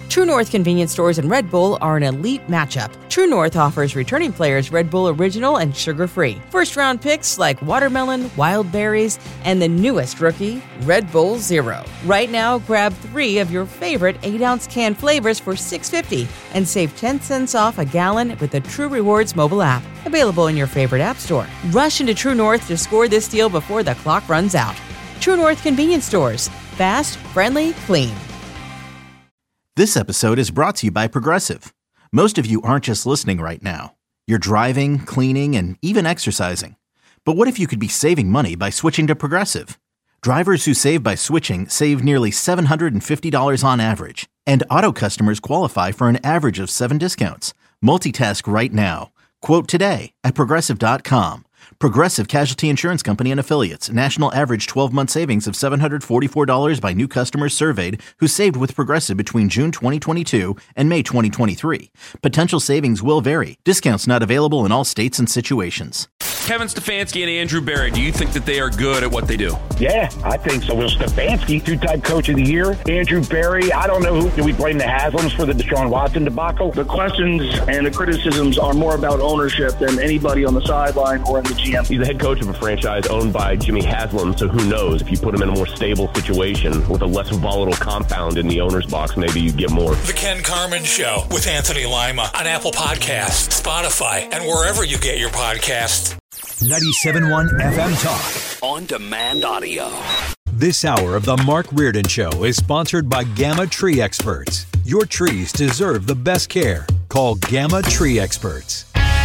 True North convenience stores and Red Bull are an elite matchup. True North offers returning players Red Bull Original and sugar-free. First-round picks like watermelon, wild berries, and the newest rookie, Red Bull Zero. Right now, grab 3 of your favorite 8-ounce can flavors for $6.50 and save 10 cents off a gallon with the True Rewards mobile app. Available in your favorite app store. Rush into True North to score this deal before the clock runs out. True North convenience stores. Fast, friendly, clean. This episode is brought to you by Progressive. Most of you aren't just listening right now. You're driving, cleaning, and even exercising. But what if you could be saving money by switching to Progressive? Drivers who save by switching save nearly $750 on average. And auto customers qualify for an average of 7 discounts. Multitask right now. Quote today at Progressive.com. Progressive Casualty Insurance Company and Affiliates. National average 12-month savings of $744 by new customers surveyed who saved with Progressive between June 2022 and May 2023. Potential savings will vary. Discounts not available in all states and situations. Kevin Stefanski and Andrew Berry, do you think that they are good at what they do? Yeah, I think so. Well, Stefanski, 2-time coach of the year. Andrew Berry, I don't know who. Do we blame the Haslams for the Deshaun Watson debacle? The questions and the criticisms are more about ownership than anybody on the sideline or in the GM. He's the head coach of a franchise owned by Jimmy Haslam, so who knows? If you put him in a more stable situation with a less volatile compound in the owner's box, maybe you get more. The Ken Carman Show with Anthony Lima on Apple Podcasts, Spotify, and wherever you get your podcasts. 97.1 FM Talk. On demand audio. This hour of the Mark Reardon Show is sponsored by Gamma Tree Experts. Your trees deserve the best care. Call Gamma Tree Experts.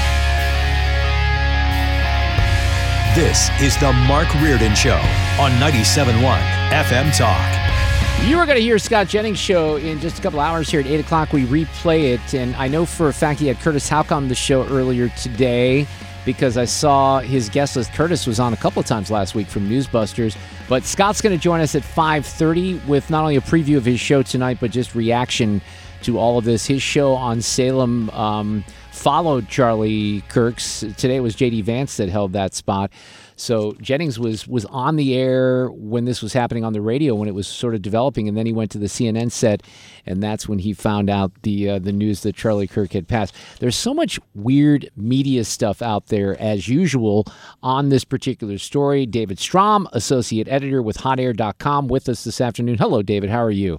This is the Mark Reardon Show on 97.1 FM Talk. You are going to hear Scott Jennings' show in just a couple hours here at 8 o'clock. We replay it, and I know for a fact he had Curtis Houck on the show earlier today because I saw his guest list. Curtis was on a couple of times last week from Newsbusters, but Scott's going to join us at 5:30 with not only a preview of his show tonight, but just reaction to all of this. His show on Salem followed Charlie Kirk's. Today it was J.D. Vance that held that spot. So Jennings was on the air when this was happening on the radio, when it was sort of developing, and then he went to the CNN set, and that's when he found out the news that Charlie Kirk had passed. There's so much weird media stuff out there, as usual, on this particular story. David Strom, associate editor with HotAir.com, with us this afternoon. Hello, David. How are you?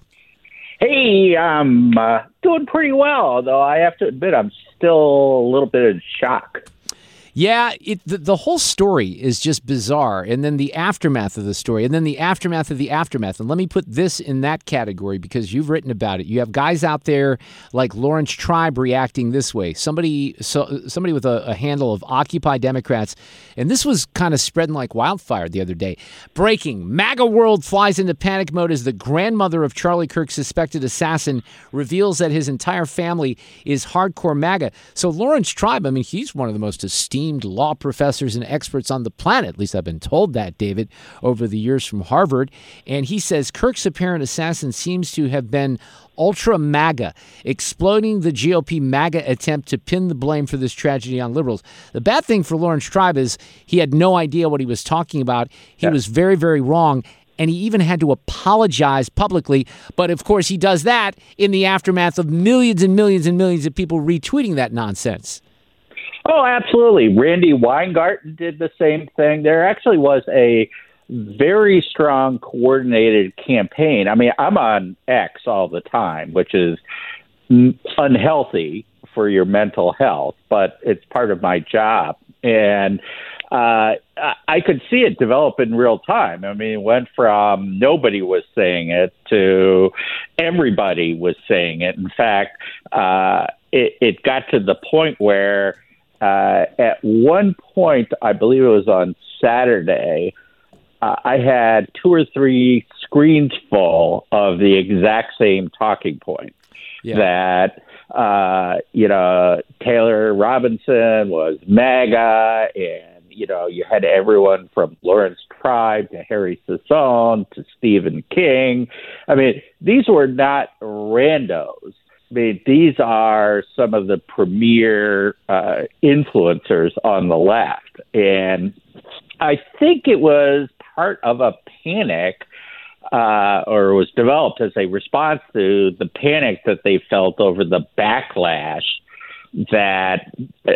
Hey, I'm doing pretty well, although I have to admit I'm still a little bit in shock. Yeah, the whole story is just bizarre, and then the aftermath of the story, and then the aftermath of the aftermath. And let me put this in that category because you've written about it. You have guys out there like Lawrence Tribe reacting this way, somebody with a handle of Occupy Democrats, and this was kind of spreading like wildfire the other day. Breaking, MAGA world flies into panic mode as the grandmother of Charlie Kirk's suspected assassin reveals that his entire family is hardcore MAGA. So Lawrence Tribe, I mean, he's one of the most esteemed law professors and experts on the planet. At least I've been told that, David, over the years from Harvard. And he says Kirk's apparent assassin seems to have been ultra MAGA, exploding the GOP MAGA attempt to pin the blame for this tragedy on liberals. The bad thing for Lawrence Tribe is he had no idea what he was talking about. He was very, very wrong. And he even had to apologize publicly. But, of course, he does that in the aftermath of millions and millions and millions of people retweeting that nonsense. Oh, absolutely. Randy Weingarten did the same thing. There actually was a very strong coordinated campaign. I mean, I'm on X all the time, which is unhealthy for your mental health, but it's part of my job. And I could see it develop in real time. I mean, it went from nobody was saying it to everybody was saying it. In fact, it got to the point where at one point, I believe it was on Saturday, I had 2 or 3 screens full of the exact same talking point. That, Taylor Robinson was MAGA, and, you had everyone from Lawrence Tribe to Harry Sassone to Stephen King. I mean, these were not randos. I mean, these are some of the premier influencers on the left. And I think it was part of a panic or was developed as a response to the panic that they felt over the backlash that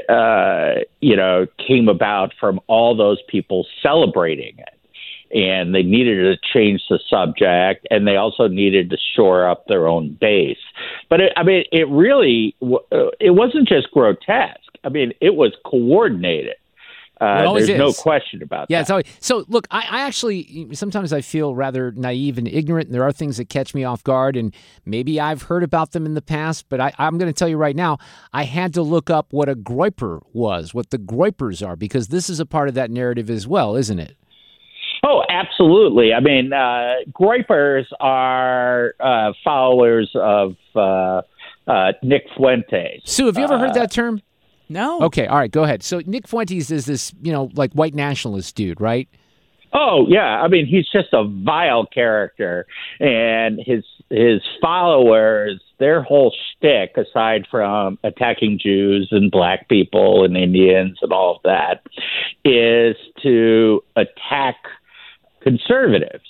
came about from all those people celebrating it. And they needed to change the subject, and they also needed to shore up their own base. But it really wasn't just grotesque. I mean, it was coordinated. There's no question about that. Yeah, it's always, so look, I actually, sometimes I feel rather naive and ignorant, and there are things that catch me off guard, and maybe I've heard about them in the past, but I'm going to tell you right now, I had to look up what a groyper was, what the groypers are, because this is a part of that narrative as well, isn't it? Oh, absolutely. I mean, groypers are followers of Nick Fuentes. Sue, have you ever heard that term? No. Okay, all right, go ahead. So Nick Fuentes is this, like white nationalist dude, right? Oh, yeah. I mean, he's just a vile character. And his followers, their whole shtick, aside from attacking Jews and black people and Indians and all of that, is to attack conservatives.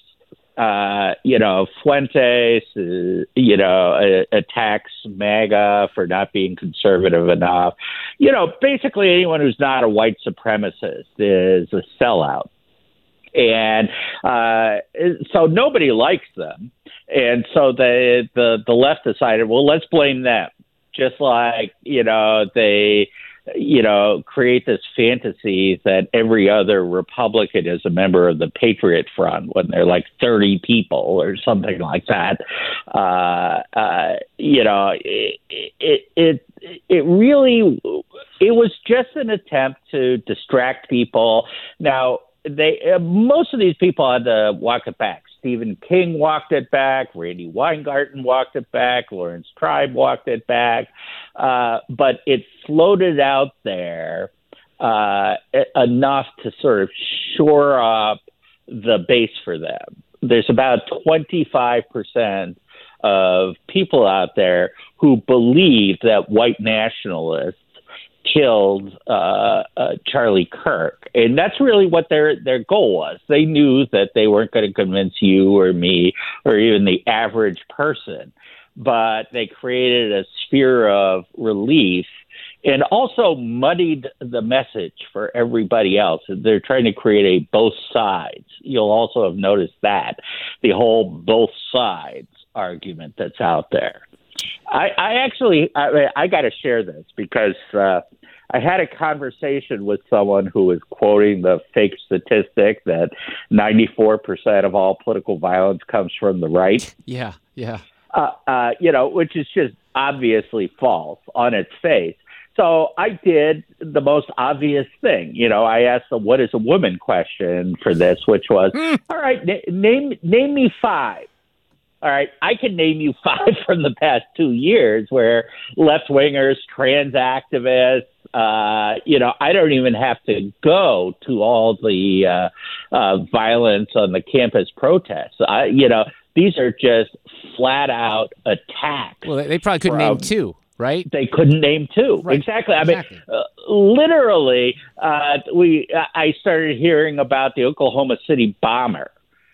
Fuentes, attacks MAGA for not being conservative enough. Basically anyone who's not a white supremacist is a sellout. And so nobody likes them. And so the left decided, well, let's blame them. Just like, they create this fantasy that every other Republican is a member of the Patriot Front when they're like 30 people or something like that. It was just an attempt to distract people. Now, most of these people had to walk it back. Stephen King walked it back. Randy Weingarten walked it back. Lawrence Tribe walked it back. But it floated out there enough to sort of shore up the base for them. There's about 25% of people out there who believe that white nationalists killed Charlie Kirk. And that's really what their goal was. They knew that they weren't going to convince you or me or even the average person, but they created a sphere of relief and also muddied the message for everybody else. They're trying to create a both sides. You'll also have noticed that, the whole both sides argument that's out there. I got to share this because I had a conversation with someone who was quoting the fake statistic that 94% of all political violence comes from the right. Yeah. Which is just obviously false on its face. So I did the most obvious thing. I asked the "what is a woman" question for this, which was, all right, name me 5. All right, I can name you 5 from the past 2 years where left-wingers, trans activists, I don't even have to go to all the violence on the campus protests. These are just flat-out attacks. Well, they probably couldn't name 2, right? They couldn't name 2. Right. Exactly. I mean, literally, I started hearing about the Oklahoma City bomber.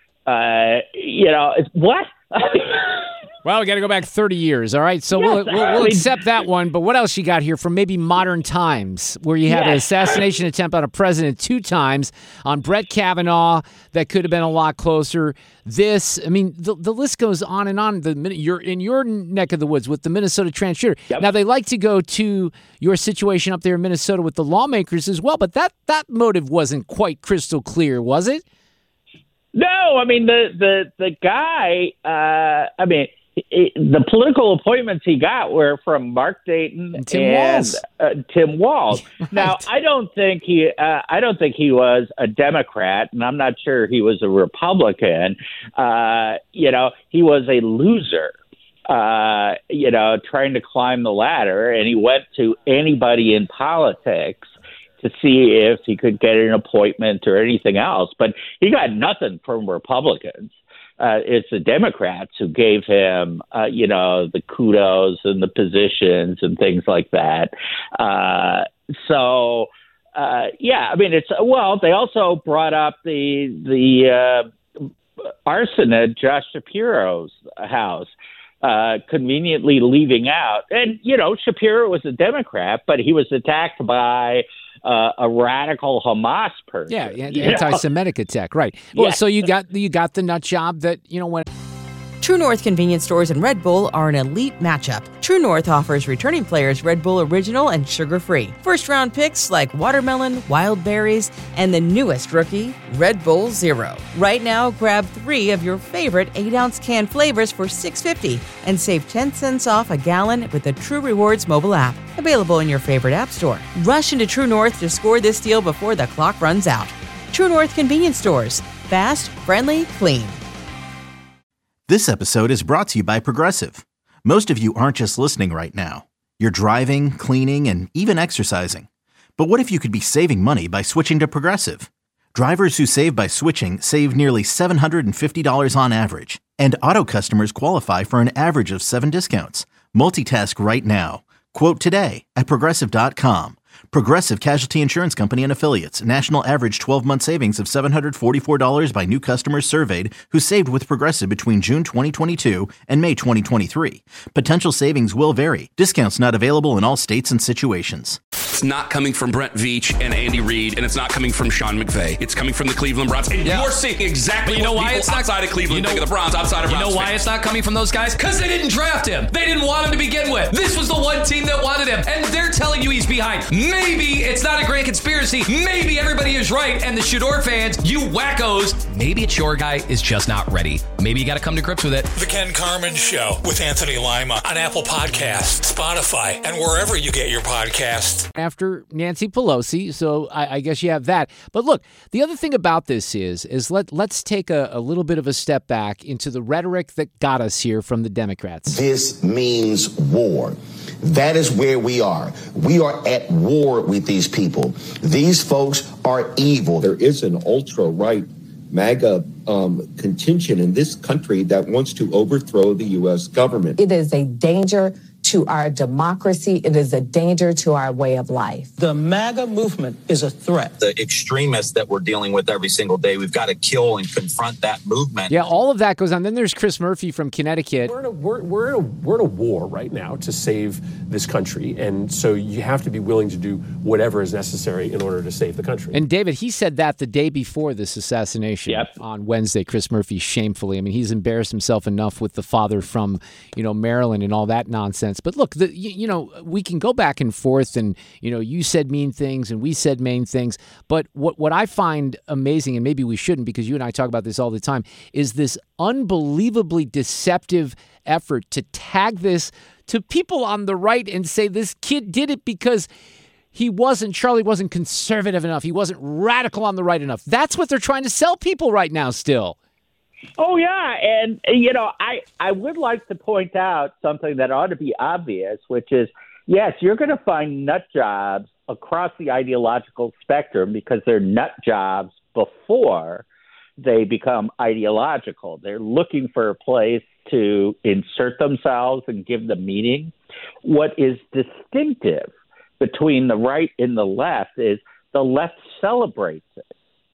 What? Well, we got to go back 30 years, all right? So we'll accept that one, but what else you got here from maybe modern times where you had an assassination attempt on a president 2 times, on Brett Kavanaugh that could have been a lot closer. The list goes on and on. You're in your neck of the woods with the Minnesota trans shooter. Yep. Now, they like to go to your situation up there in Minnesota with the lawmakers as well, but that motive wasn't quite crystal clear, was it? No, I mean, the guy, the political appointments he got were from Mark Dayton and Tim Walz. Right. Now, I don't think he was a Democrat, and I'm not sure he was a Republican. He was a loser. Trying to climb the ladder, and he went to anybody in politics to see if he could get an appointment or anything else. But he got nothing from Republicans. It's the Democrats who gave him, the kudos and the positions and things like that. They also brought up the arson at Josh Shapiro's house, conveniently leaving out. And, Shapiro was a Democrat, but he was attacked by a radical Hamas person. Yeah, anti-Semitic attack, right. Well, so you got the nut job that, when... True North convenience stores and Red Bull are an elite matchup. True North offers returning players Red Bull Original and sugar-free. First-round picks like watermelon, wild berries, and the newest rookie, Red Bull Zero. Right now, grab 3 of your favorite 8-ounce can flavors for $6.50 and save 10 cents off a gallon with the True Rewards mobile app. Available in your favorite app store. Rush into True North to score this deal before the clock runs out. True North convenience stores. Fast, friendly, clean. This episode is brought to you by Progressive. Most of you aren't just listening right now. You're driving, cleaning, and even exercising. But what if you could be saving money by switching to Progressive? Drivers who save by switching save nearly $750 on average. And auto customers qualify for an average of 7 discounts. Multitask right now. Quote today at Progressive.com. Progressive Casualty Insurance Company and Affiliates. National average 12-month savings of $744 by new customers surveyed who saved with Progressive between June 2022 and May 2023. Potential savings will vary. Discounts not available in all states and situations. It's not coming from Brent Veach and Andy Reid, and it's not coming from Sean McVay. It's coming from the Cleveland Browns. And you're seeing exactly what people it's outside of Cleveland think of the Browns, outside of Browns. You know why it's not coming from those guys? Because they didn't draft him. They didn't want him to begin with. This was the one team that wanted him, and they're telling you he's behind. Maybe it's not a grand conspiracy. Maybe everybody is right, and the Shador fans, you wackos, maybe it's your guy is just not ready. Maybe you got to come to grips with it. The Ken Carman Show with Anthony Lima on Apple Podcasts, Spotify, and wherever you get your podcasts. After Nancy Pelosi, so I guess you have that. But look, the other thing about this is let's take a little bit of a step back into the rhetoric that got us here from the Democrats. This means war. That is where we are. We are at war with these people. These folks are evil. There is an ultra-right MAGA contingent in this country that wants to overthrow the U.S. government. It is a danger to our democracy. It is a danger to our way of life. The MAGA movement is a threat. The extremists that we're dealing with every single day, we've got to kill and confront that movement. Yeah, all of that goes on. Then there's Chris Murphy from Connecticut. We're in a war right now to save this country, and so you have to be willing to do whatever is necessary in order to save the country. And David, he said that the day before this assassination on Wednesday, Chris Murphy, shamefully. I mean, he's embarrassed himself enough with the father from, Maryland and all that nonsense. But look, we can go back and forth and, you said mean things and we said mean things. But what I find amazing, and maybe we shouldn't because you and I talk about this all the time, is this unbelievably deceptive effort to tag this to people on the right and say this kid did it because Charlie wasn't conservative enough. He wasn't radical on the right enough. That's what they're trying to sell people right now still. Oh, yeah. And, I would like to point out something that ought to be obvious, which is, yes, you're going to find nut jobs across the ideological spectrum because they're nut jobs before they become ideological. They're looking for a place to insert themselves and give them meaning. What is distinctive between the right and the left is the left celebrates it.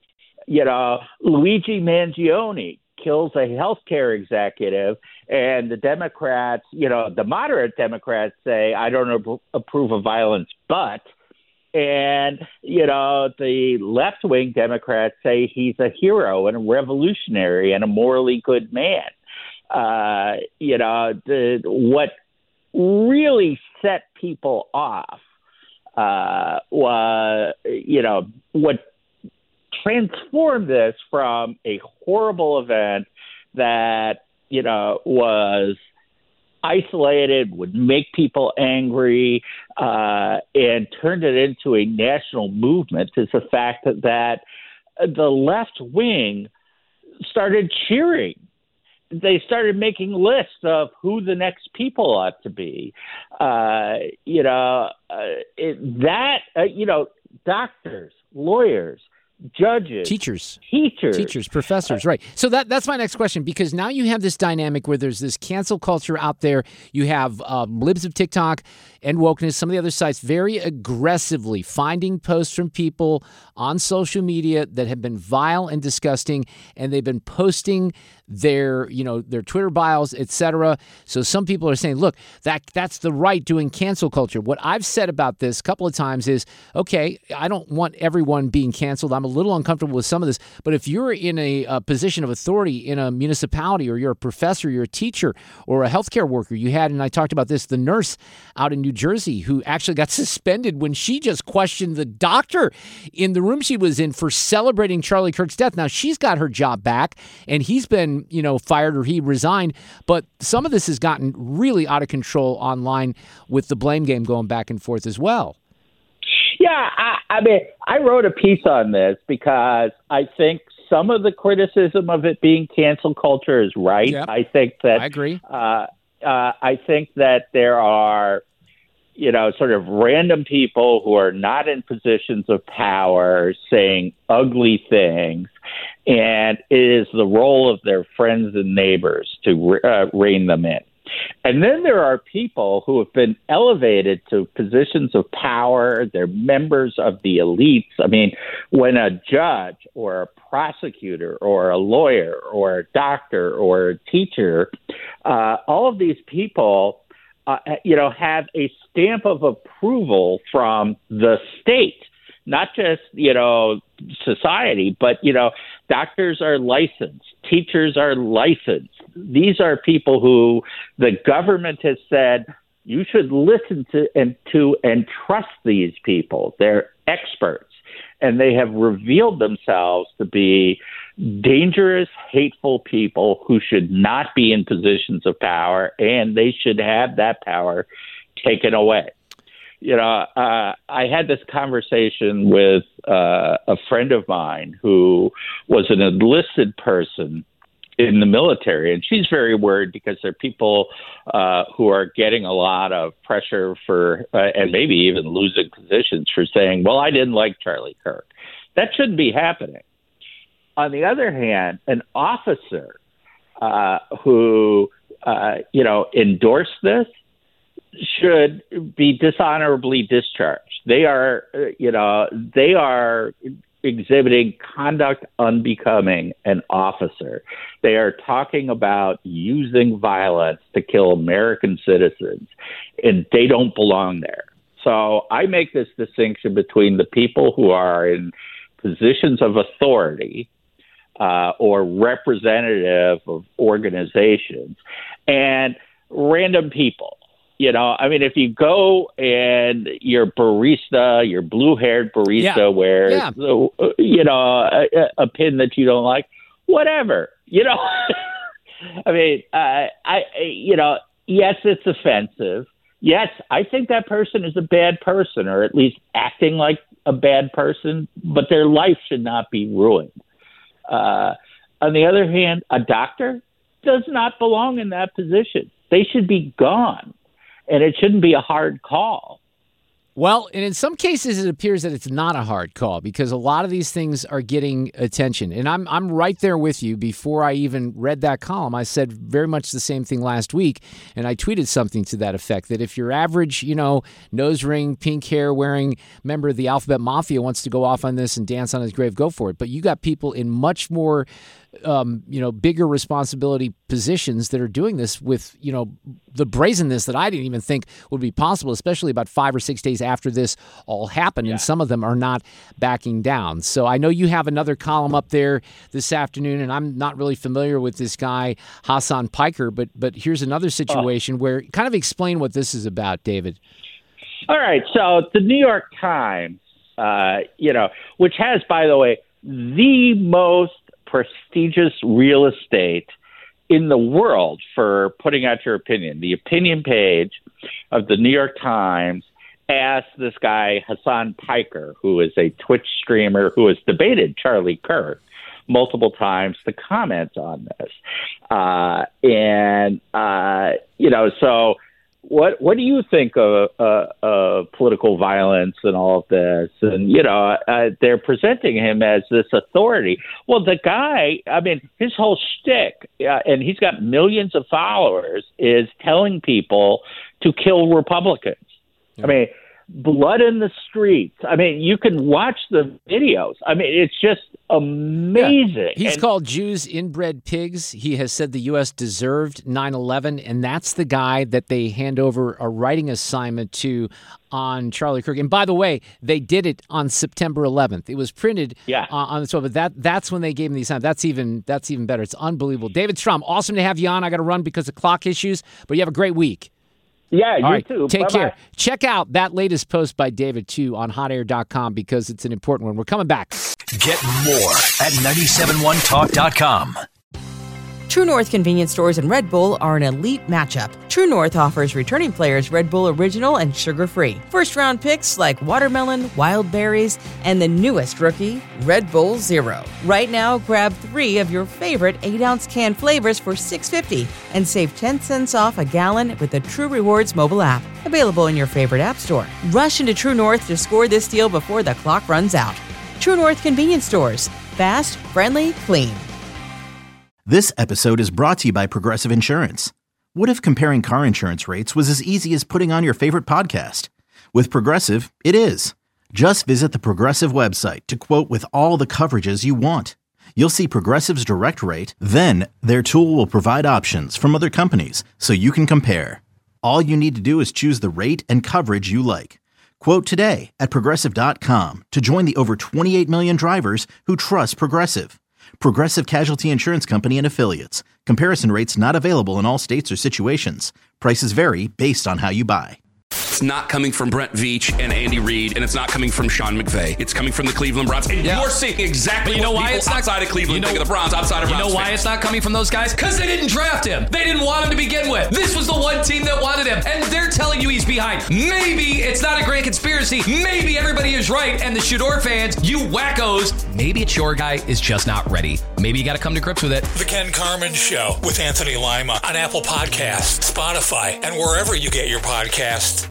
Luigi Mangione kills a healthcare executive, and the Democrats, the moderate Democrats say, I don't approve of violence, but, and, the left-wing Democrats say he's a hero and a revolutionary and a morally good man. What really set people off what transformed this from a horrible event that, was isolated, would make people angry, and turned it into a national movement is the fact that the left wing started cheering. They started making lists of who the next people ought to be. Doctors, lawyers, judges, teachers, professors, right. So that's my next question, because now you have this dynamic where there's this cancel culture out there. You have libs of TikTok and Wokeness, some of the other sites, very aggressively finding posts from people on social media that have been vile and disgusting, and they've been posting their Twitter bios, etc. So some people are saying, look, that's the right doing cancel culture. What I've said about this a couple of times is, okay, I don't want everyone being canceled. I'm a little uncomfortable with some of this. But if you're in a position of authority in a municipality, or you're a professor, you're a teacher, or a healthcare worker, you had, and I talked about this, the nurse out in New Jersey who actually got suspended when she just questioned the doctor in the room she was in for celebrating Charlie Kirk's death. Now, she's got her job back, and he's been, fired, or he resigned. But some of this has gotten really out of control online, with the blame game going back and forth as well. Yeah, I mean, I wrote a piece on this because I think some of the criticism of it being cancel culture is right. Yep. I think that I agree. I think that there are, sort of random people who are not in positions of power saying ugly things, and it is the role of their friends and neighbors to rein them in. And then there are people who have been elevated to positions of power. They're members of the elites. I mean, when a judge or a prosecutor or a lawyer or a doctor or a teacher, all of these people, have a stamp of approval from the state, not just, society, but, doctors are licensed, teachers are licensed. These are people who the government has said you should listen to and trust these people. They're experts, and they have revealed themselves to be dangerous, hateful people who should not be in positions of power, and they should have that power taken away. I had this conversation with a friend of mine who was an enlisted person in the military, and she's very worried because there are people who are getting a lot of pressure for, and maybe even losing positions for saying, well, I didn't like Charlie Kirk. That shouldn't be happening. On the other hand, an officer who, endorsed this should be dishonorably discharged. They are exhibiting conduct unbecoming an officer. They are talking about using violence to kill American citizens, and they don't belong there. So I make this distinction between the people who are in positions of authority or representative of organizations and random people. If you go and your barista, your blue-haired barista wears, a pin that you don't like, whatever, yes, it's offensive. Yes, I think that person is a bad person, or at least acting like a bad person, but their life should not be ruined. On the other hand, a doctor does not belong in that position. They should be gone. And it shouldn't be a hard call. Well, and in some cases, it appears that it's not a hard call, because a lot of these things are getting attention. And I'm right there with you. Before I even read that column, I said very much the same thing last week, and I tweeted something to that effect, that if your average, nose ring, pink hair wearing member of the Alphabet Mafia wants to go off on this and dance on his grave, go for it. But you got people in much more bigger responsibility positions that are doing this with, the brazenness that I didn't even think would be possible, especially about 5 or 6 days after this all happened. Yeah. And some of them are not backing down. So I know you have another column up there this afternoon, and I'm not really familiar with this guy, Hassan Piker, but here's another situation where kind of explain what this is about, David. All right. So the New York Times, which has, by the way, the most prestigious real estate in the world for putting out your opinion. The opinion page of the New York Times asked this guy, Hassan Piker, who is a Twitch streamer who has debated Charlie Kirk multiple times, to comment on this. So what do you think of political violence and all of this? And, they're presenting him as this authority. Well, the guy, I mean, his whole shtick, and he's got millions of followers, is telling people to kill Republicans. Yeah. I mean, blood in the streets. I mean, you can watch the videos. I mean, it's just amazing. Yeah. He's called Jews inbred pigs. He has said the U.S. deserved 9/11, and that's the guy that they hand over a writing assignment to on Charlie Kirk. And by the way, they did it on September 11th. It was printed on the 12th, but that's when they gave him the assignment. That's even better. It's unbelievable. David Strom, awesome to have you on. I got to run because of clock issues, but you have a great week. Yeah, you too. Take Bye-bye. care. Check out that latest post by David, too, on hotair.com because it's an important one. We're coming back. Get more at 971talk.com. True North convenience stores and Red Bull are an elite matchup. True North offers returning players Red Bull Original and sugar-free. First-round picks like watermelon, wild berries, and the newest rookie, Red Bull Zero. Right now, grab 3 of your favorite 8-ounce can flavors for $6.50 and save 10 cents off a gallon with the True Rewards mobile app. Available in your favorite app store. Rush into True North to score this deal before the clock runs out. True North convenience stores. Fast, friendly, clean. This episode is brought to you by Progressive Insurance. What if comparing car insurance rates was as easy as putting on your favorite podcast? With Progressive, it is. Just visit the Progressive website to quote with all the coverages you want. You'll see Progressive's direct rate, then their tool will provide options from other companies so you can compare. All you need to do is choose the rate and coverage you like. Quote today at Progressive.com to join the over 28 million drivers who trust Progressive. Progressive Casualty Insurance Company and Affiliates. Comparison rates not available in all states or situations. Prices vary based on how you buy. It's not coming from Brent Veach and Andy Reid, and it's not coming from Sean McVay. It's coming from the Cleveland Browns. And you're seeing exactly what people outside of Cleveland think of the Browns, outside of Browns. You know why it's not coming from those guys? Because they didn't draft him. They didn't want him to begin with. This was the one team that wanted him, and they're telling you he's behind. Maybe it's not a grand conspiracy. Maybe everybody is right, and the Shador fans, you wackos, maybe it's your guy is just not ready. Maybe you got to come to grips with it. The Ken Carman Show with Anthony Lima on Apple Podcasts, Spotify, and wherever you get your podcasts.